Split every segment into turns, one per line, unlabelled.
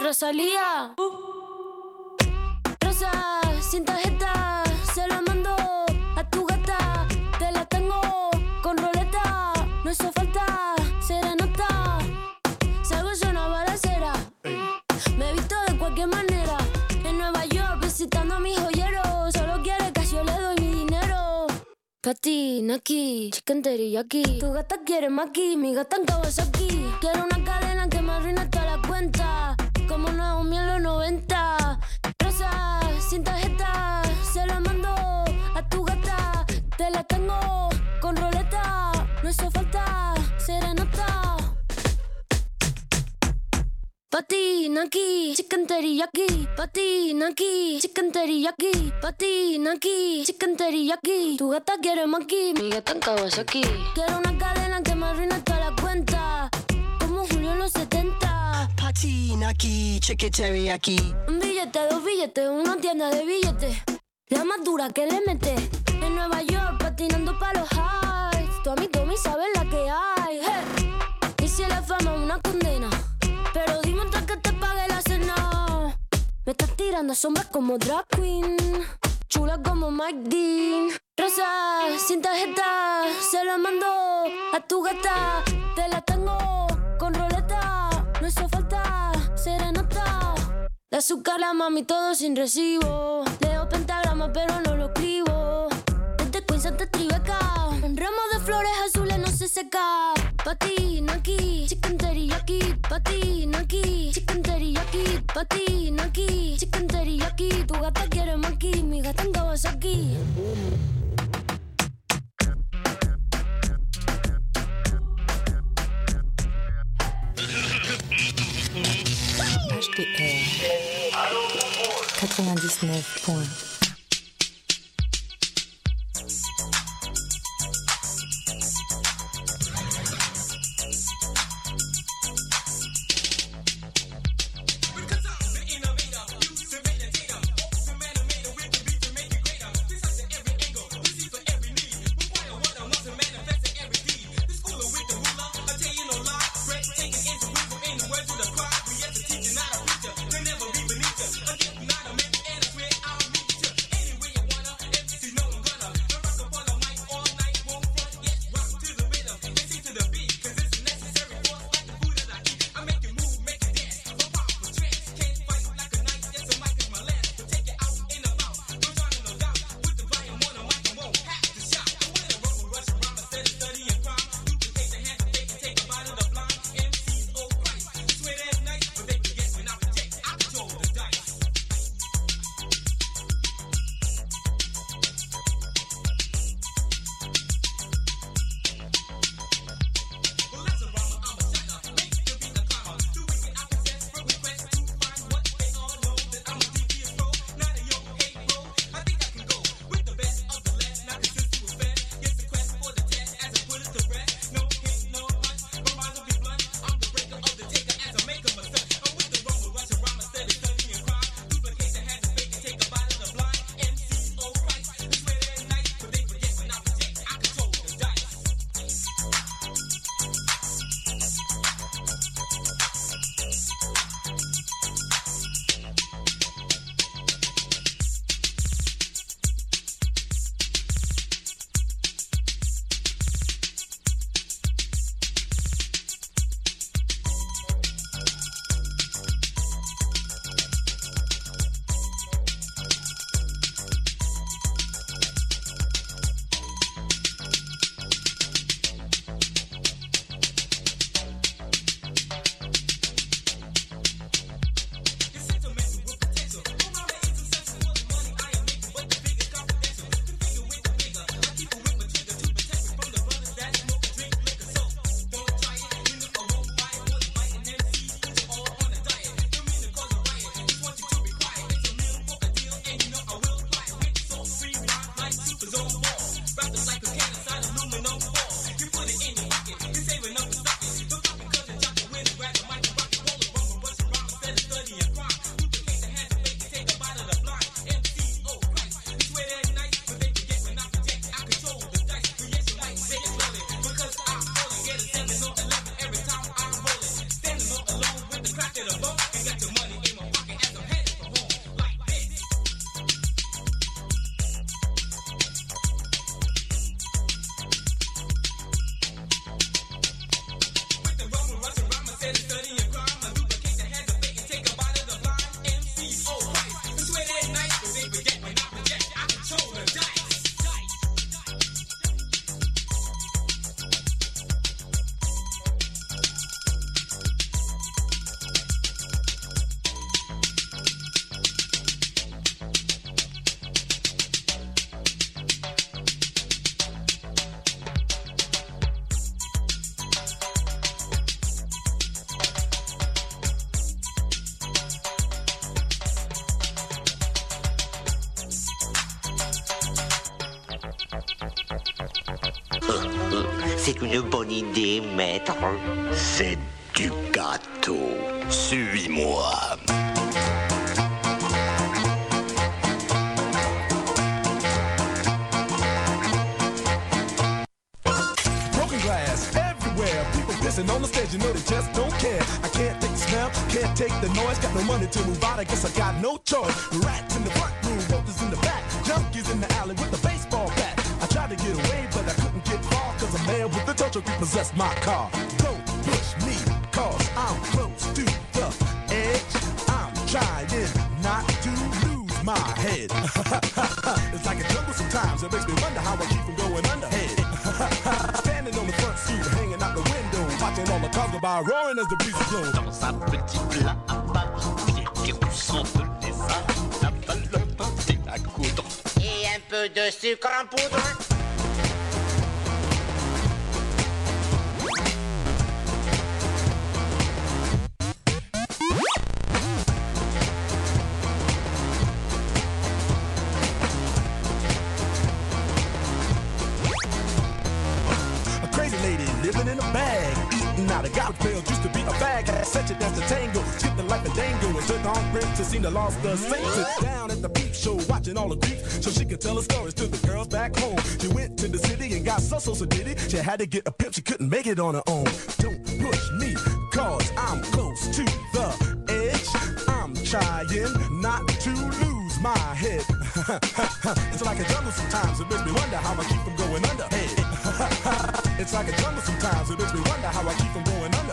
Rosalía. Rosa, sin tarjeta, se la mando a tu gata. Te la tengo con roleta, no hizo falta serenata. Salgo yo una balacera, me visto de cualquier manera. En Nueva York visitando a mis joyeros. Solo quiere que yo le doy mi dinero. Pati, Naki, chicken teriyaki. Tu gata quiere maki, mi gata en Kawasaki. Quiero una cadena que me arruine toda la cuenta, como Naomi en los 90. Rosa, sin tarjeta, se la mando a tu gata. Te la tengo con roleta, no hizo falta serenata. Pati, Naki, chicken teriyaki. Pati, Naki, chicken teriyaki. Pati, Naki, chicken teriyaki. Tu gata quiere maki, mi gata en Kawasaki. Quiero una cadena que me arruine toda la cuenta, como Julio en los 70.
Pati, Naki, chicken teriyaki.
Un billete, dos billetes, una tienda de billetes. La más dura que le mete. En Nueva York patinando pa' los highs. Tu amigo mi sabe la que hay. Hey. Y si la fama es una condena, pero dime antes que te pague la cena. Me estás tirando sombras como drag queen, chula como Mike Dean. Rosa, sin tarjeta, se la mando a tu gata. Te la tengo con roleta, no hizo falta serenata. De azúcar la mami todo sin recibo. Leo pentagrama pero no lo escribo. Desde Queens hasta Tribeca, un ramo de flores azules no se seca. Pati, Naki, chicken teriyaki. Pati, Naki, chicken teriyaki. Pati, Naki, chicken teriyaki. Tu gata quiere maki, mi gata en Kawasaki.
HDR 99 points. c'est une bonne idée, maître.
C'est du gâteau. Suis-moi.
Pissing on the stage, you know they just don't care. I can't take the smell, can't take the noise. Got no money to move out, I guess I got no choice. Rats in the front room, roaches in the back, junkies in the alley with a baseball bat. I tried to get away, but I couldn't get far, cause a man with the tow truck repossessed my car. Don't push me, cause I'm close to the edge. I'm trying not to lose my head. It's like a jungle sometimes, it makes me wonder how I keep from going underhead. Standing on the front stoop, hanging out the window, watching all the cars go by, roaring as the breeze is blowing.
Dans un petit plat à bas, qui ressemble les ça avale le pâté à coudre.
Et un peu de sucre en poudre.
Living in a bag, eating out of garbage pails. Used to be a bag, had such a dance to tango. Skip the life and dango and took on Prince to seem to lost the saints. Sit down at the peep show, watching all the creeps, so she could tell her stories to the girls back home. She went to the city and got so did it. She had to get a pimp, she couldn't make it on her own. Don't push me, cause I'm close to the edge. I'm trying not to lose my head. It's like a jungle sometimes, it makes me wonder how I keep from going under. It's like a jungle sometimes, it makes me wonder how I keep from going under.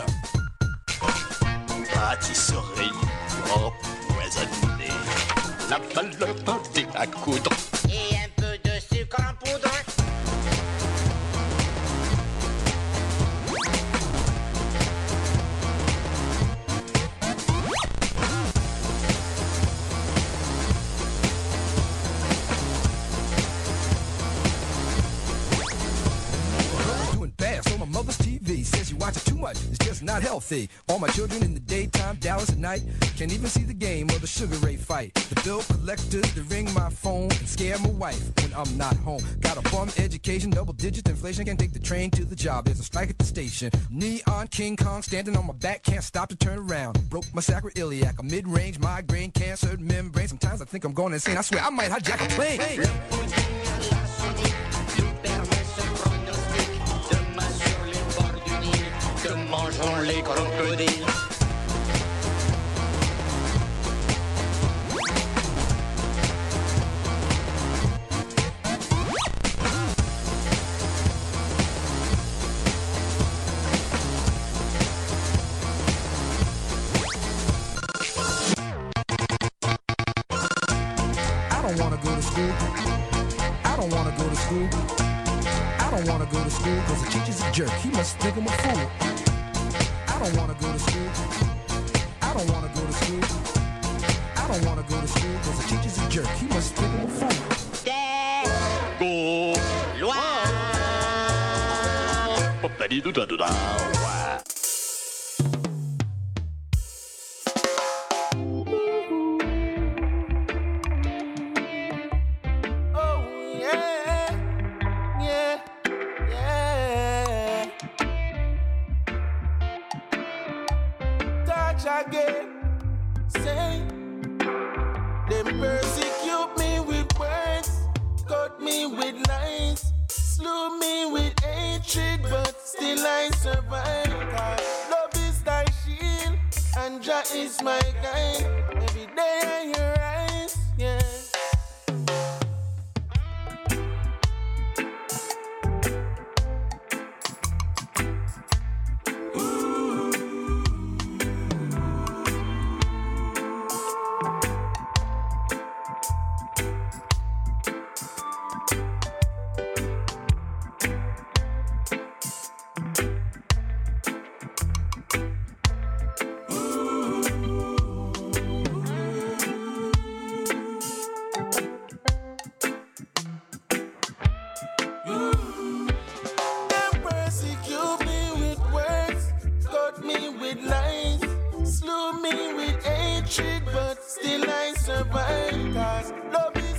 Pâtisserie empoisonnée. La balle le pâté à coudre.
Et un peu de sucre en poudre.
Mother's TV says you watch it too much, it's just not healthy. All my children in the daytime, Dallas at night, can't even see the game or the Sugar Ray fight. The bill collectors, they ring my phone and scare my wife when I'm not home. Got a bum education, double-digit inflation, can't take the train to the job, there's a strike at the station. Neon King Kong standing on my back, can't stop to turn around. Broke my sacroiliac, a mid-range migraine, cancer membrane. Sometimes I think I'm going insane, I swear I might hijack a plane. Hey.
Mangeons les crocodiles.
I don't wanna go to school. I don't wanna go to school. I don't wanna go to school cause the teacher's a jerk. He must think I'm a fool. I don't wanna go to school. I don't wanna go to school. I don't wanna go to school cause the teacher's a jerk. He must think I'm a fool.
Go.
Loin.
Again, say them persecute me with words, cut me with lies, slew me with hatred, but still I survive. Love is thy shield, and Jah is my guide. Every day I hear rise, yeah.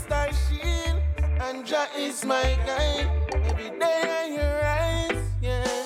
Is my guide. Every day I hear rise, yeah.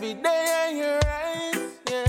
every day in your eyes, yeah.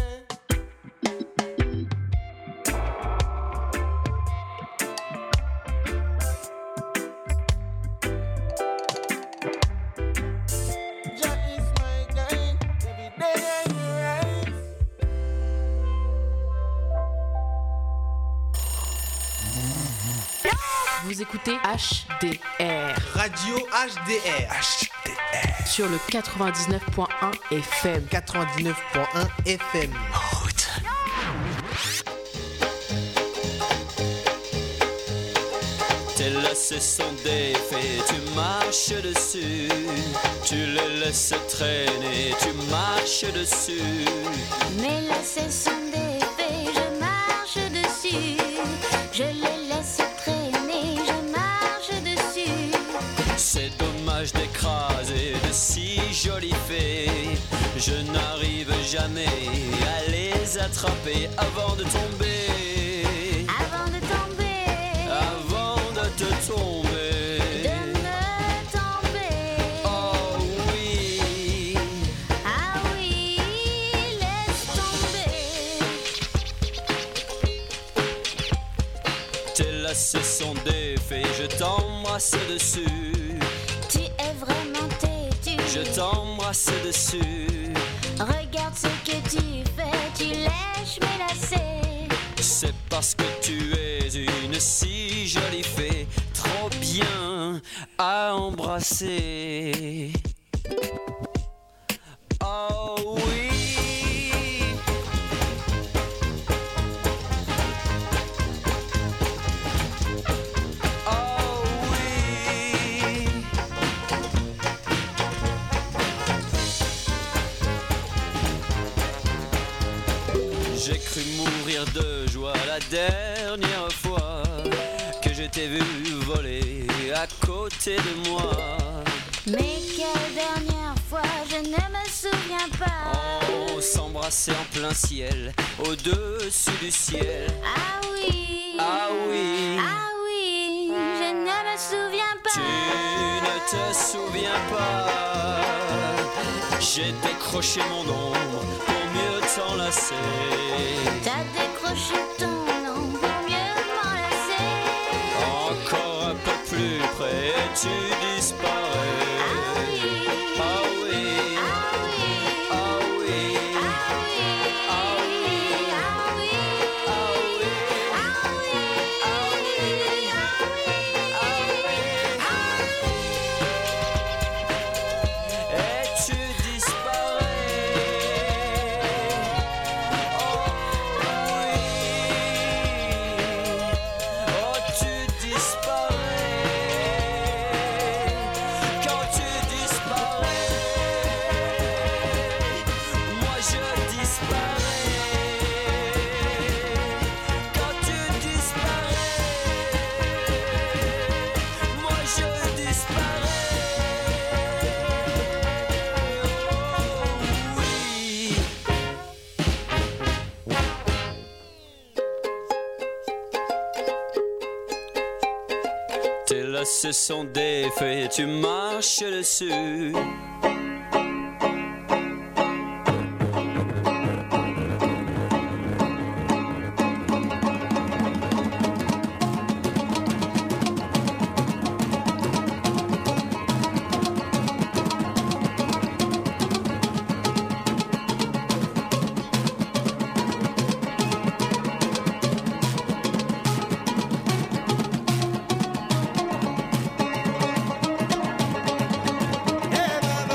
Vous écoutez HDR.
Radio HDR. HDR.
Sur le 99.1 FM.
99.1 FM.
Tes lacets sont défaits, tu marches dessus. Tu les laisses traîner, tu marches dessus.
Mes lacets sont défaits, je marche dessus. Je les laisse traîner, je marche dessus.
C'est dommage d'écraser de si jolies fées. Je n'arrive jamais à les attraper avant de tomber.
Avant de tomber.
Avant de te tomber.
De me tomber.
Oh oui.
Ah oui, laisse tomber.
Tes lacets sont défaits, je t'embrasse dessus.
Tu es vraiment têtu.
Je t'embrasse dessus.
Regarde ce que tu fais, tu lèches mes lacets.
C'est parce que tu es une si jolie fée, trop bien à embrasser. Oh oui. Oh oui. J'ai cru mourir de joie la dernière fois que je t'ai vu voler à côté de moi.
Mais quelle dernière fois, je ne me souviens pas.
On s'embrassait en plein ciel, au-dessus du ciel.
Ah oui.
Ah oui.
Ah oui, je ne me souviens pas.
Tu ne te souviens pas. J'ai décroché mon ombre pour mieux t'enlacer.
T'as décroché ton nom pour mieux m'enlacer.
Encore un peu plus près, tu disparais.
Ah oui.
Ah oui.
Ah oui.
Ah oui.
Ah oui.
Ah oui.
Ah oui.
Ah oui.
Ah oui.
Et tu disparais. Oh oui. Oh tu disparais. Quand tu disparais, moi je disparais. Quand tu disparais, moi je disparais. Oh oui. Tes lacets sont défaits, tu marches dessus.
Heaven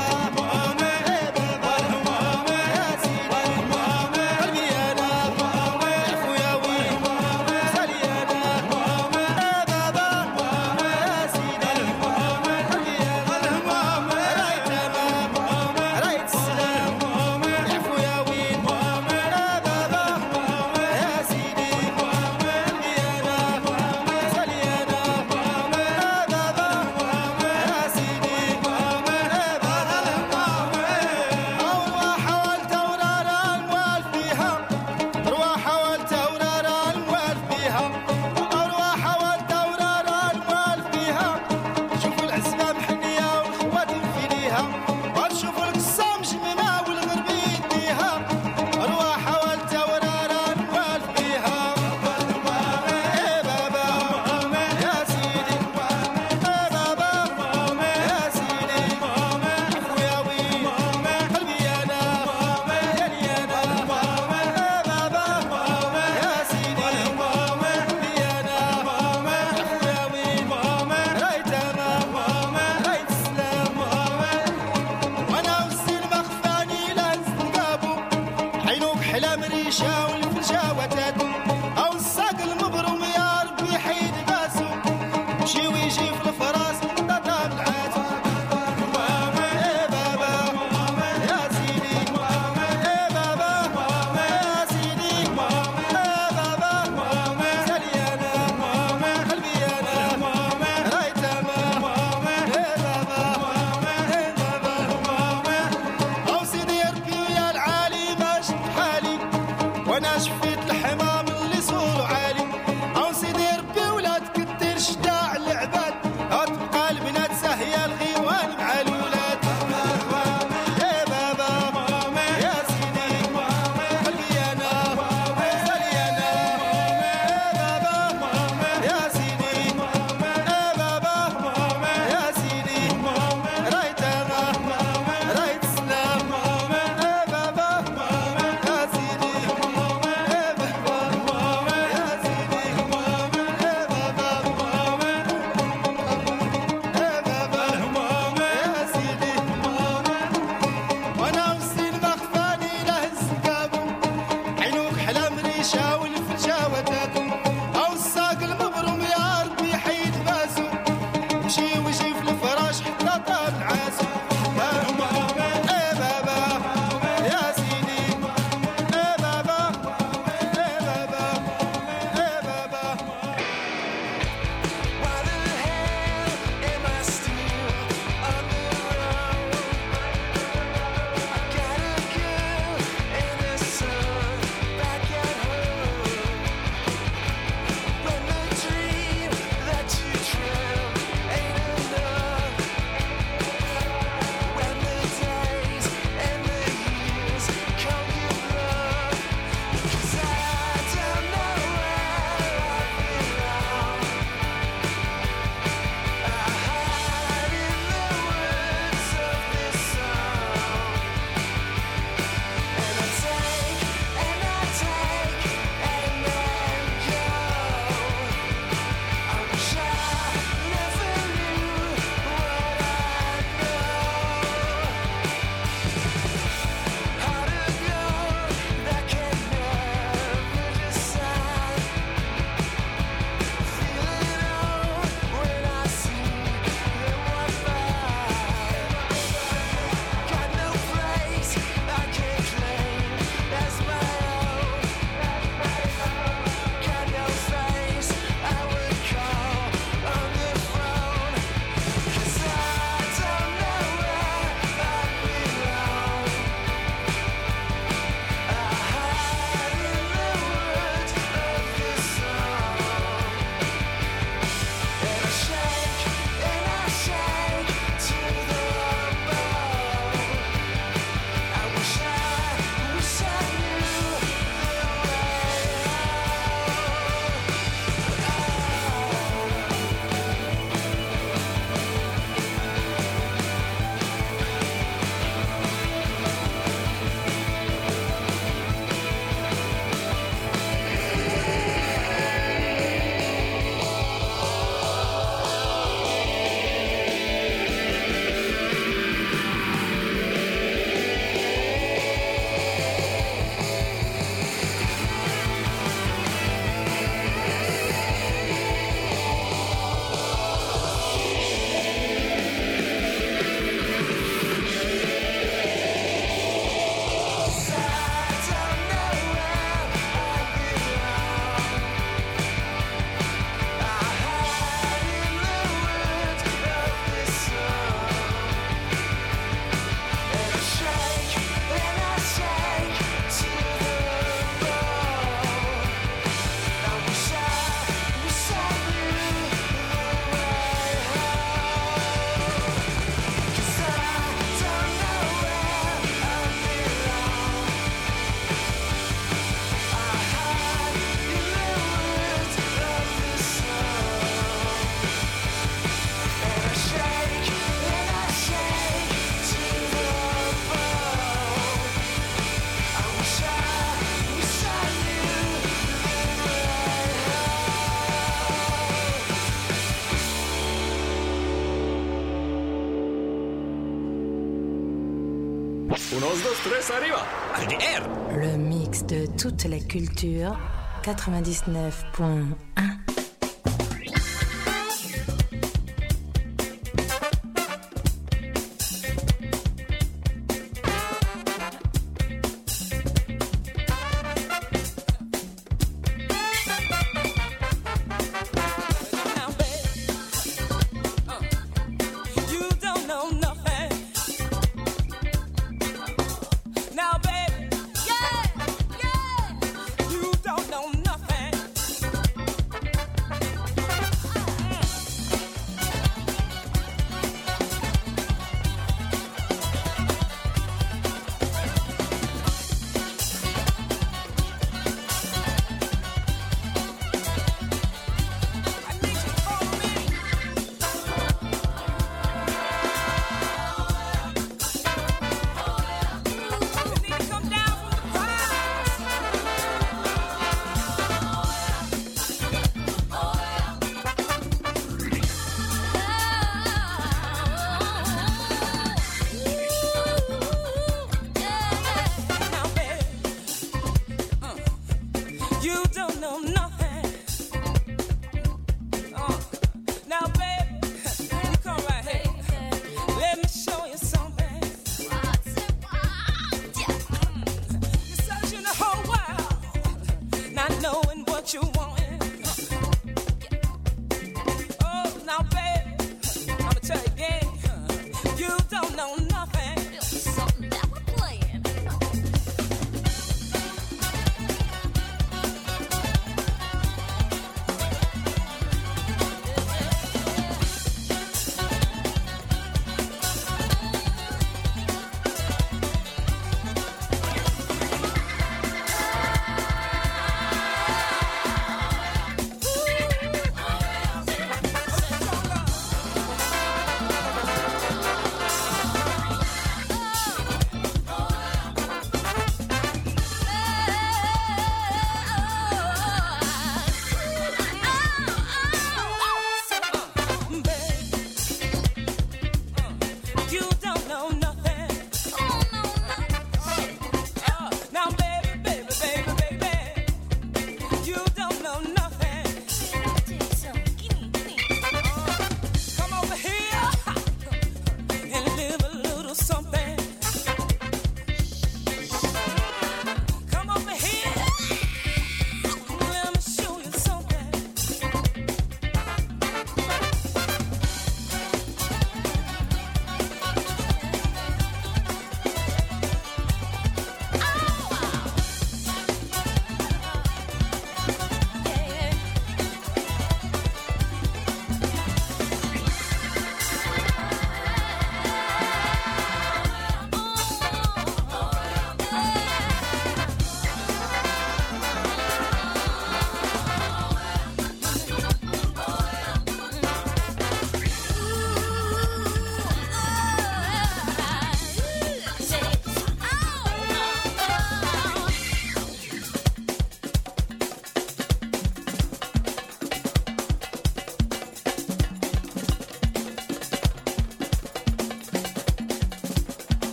Unos, dos, tres, arriba. HDR.
Le mix de toutes les cultures. 99.1.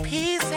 He's